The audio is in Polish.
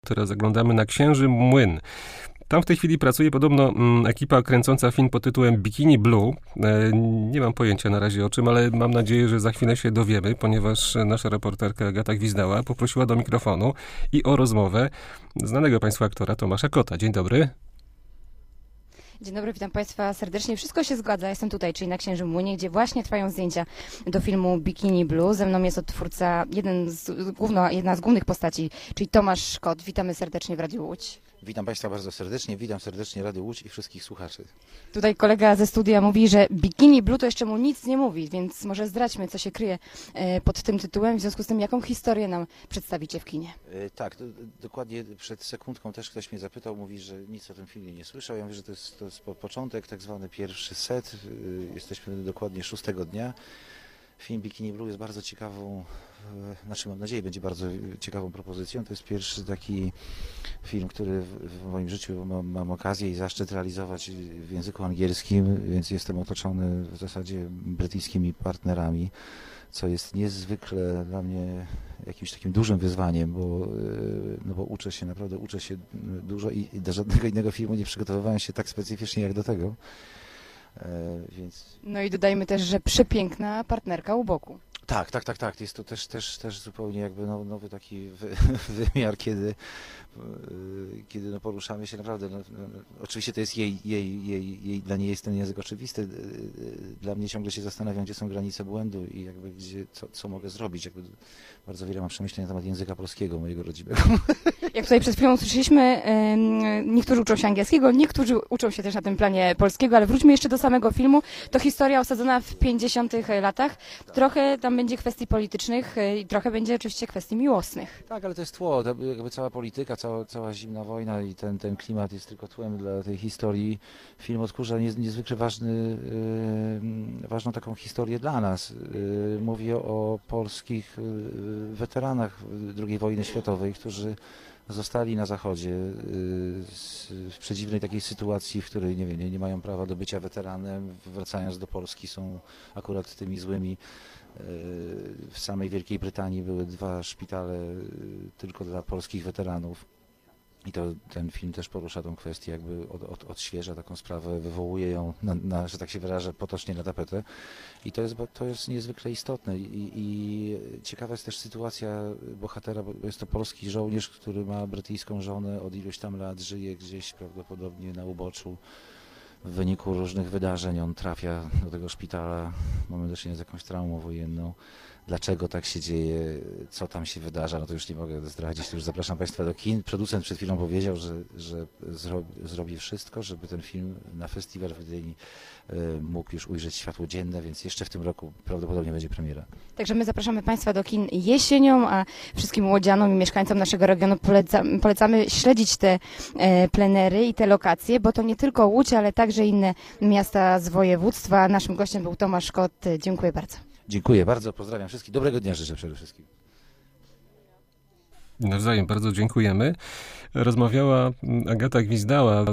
Teraz zaglądamy na Księży Młyn. Tam w tej chwili pracuje podobno ekipa kręcąca film pod tytułem Bikini Blue. Nie mam pojęcia na razie o czym, ale mam nadzieję, że za chwilę się dowiemy, ponieważ nasza reporterka Agata Gwizdała poprosiła do mikrofonu i o rozmowę znanego Państwu aktora Tomasza Kota. Dzień dobry. Dzień dobry, witam Państwa serdecznie. Wszystko się zgadza. Jestem tutaj, czyli na Księżym Młynie, gdzie właśnie trwają zdjęcia do filmu Bikini Blue. Ze mną jest odtwórca, jedna z głównych postaci, czyli Tomasz Kot. Witamy serdecznie w Radiu Łódź. Witam Państwa bardzo serdecznie, witam serdecznie Radio Łódź i wszystkich słuchaczy. Tutaj kolega ze studia mówi, że Bikini Blue to jeszcze mu nic nie mówi, więc może zdradźmy, co się kryje pod tym tytułem. W związku z tym, jaką historię nam przedstawicie w kinie? Tak, dokładnie przed sekundką też ktoś mnie zapytał, mówi, że nic o tym filmie nie słyszał. Ja mówię, że to jest początek, tak zwany pierwszy set. Jesteśmy dokładnie 6. dnia. Film Bikini Blue jest bardzo ciekawą, mam nadzieję, będzie bardzo ciekawą propozycją. To jest pierwszy taki film, który w moim życiu mam okazję i zaszczyt realizować w języku angielskim, więc jestem otoczony w zasadzie brytyjskimi partnerami, co jest niezwykle dla mnie jakimś takim dużym wyzwaniem, bo naprawdę uczę się dużo i do żadnego innego filmu nie przygotowywałem się tak specyficznie jak do tego. No i dodajmy też, że przepiękna partnerka u boku. Tak. Jest to też zupełnie jakby nowy taki wymiar, kiedy poruszamy się naprawdę. Oczywiście to jest dla niej jest ten język oczywisty. Dla mnie ciągle się zastanawiam, gdzie są granice błędu i jakby co mogę zrobić. Jakby bardzo wiele mam przemyśleń na temat języka polskiego, mojego rodzimego. Jak tutaj przed chwilą usłyszeliśmy, niektórzy uczą się angielskiego, niektórzy uczą się też na tym planie polskiego, ale wróćmy jeszcze do samego filmu. To historia osadzona w 50. latach. Trochę tam będzie kwestii politycznych i trochę będzie oczywiście kwestii miłosnych. Tak, ale to jest tło. Jakby cała polityka, cała zimna wojna i ten klimat jest tylko tłem dla tej historii. Film odkurza niezwykle ważną taką historię dla nas. Mówię o polskich weteranach II wojny światowej, którzy zostali na Zachodzie w przedziwnej takiej sytuacji, w której nie mają prawa do bycia weteranem, wracając do Polski są akurat tymi złymi. W samej Wielkiej Brytanii były 2 szpitale tylko dla polskich weteranów. I ten film też porusza tą kwestię, jakby odświeża taką sprawę, wywołuje ją, że tak się wyrażę, potocznie na tapetę. I to jest niezwykle istotne. I ciekawa jest też sytuacja bohatera, bo jest to polski żołnierz, który ma brytyjską żonę, od iluś tam lat żyje gdzieś prawdopodobnie na uboczu. W wyniku różnych wydarzeń on trafia do tego szpitala, mamy do czynienia z jakąś traumą wojenną. Dlaczego tak się dzieje, co tam się wydarza, no to już nie mogę zdradzić, to już zapraszam Państwa do kin. Producent przed chwilą powiedział, że zrobi wszystko, żeby ten film na festiwal w Gdyni mógł już ujrzeć światło dzienne, więc jeszcze w tym roku prawdopodobnie będzie premiera. Także my zapraszamy Państwa do kin jesienią, a wszystkim łodzianom i mieszkańcom naszego regionu polecamy śledzić te plenery i te lokacje, bo to nie tylko Łódź, ale także inne miasta z województwa. Naszym gościem był Tomasz Kot. Dziękuję bardzo. Dziękuję bardzo, pozdrawiam wszystkich. Dobrego dnia życzę przede wszystkim. Nawzajem bardzo dziękujemy. Rozmawiała Agata Gwizdała.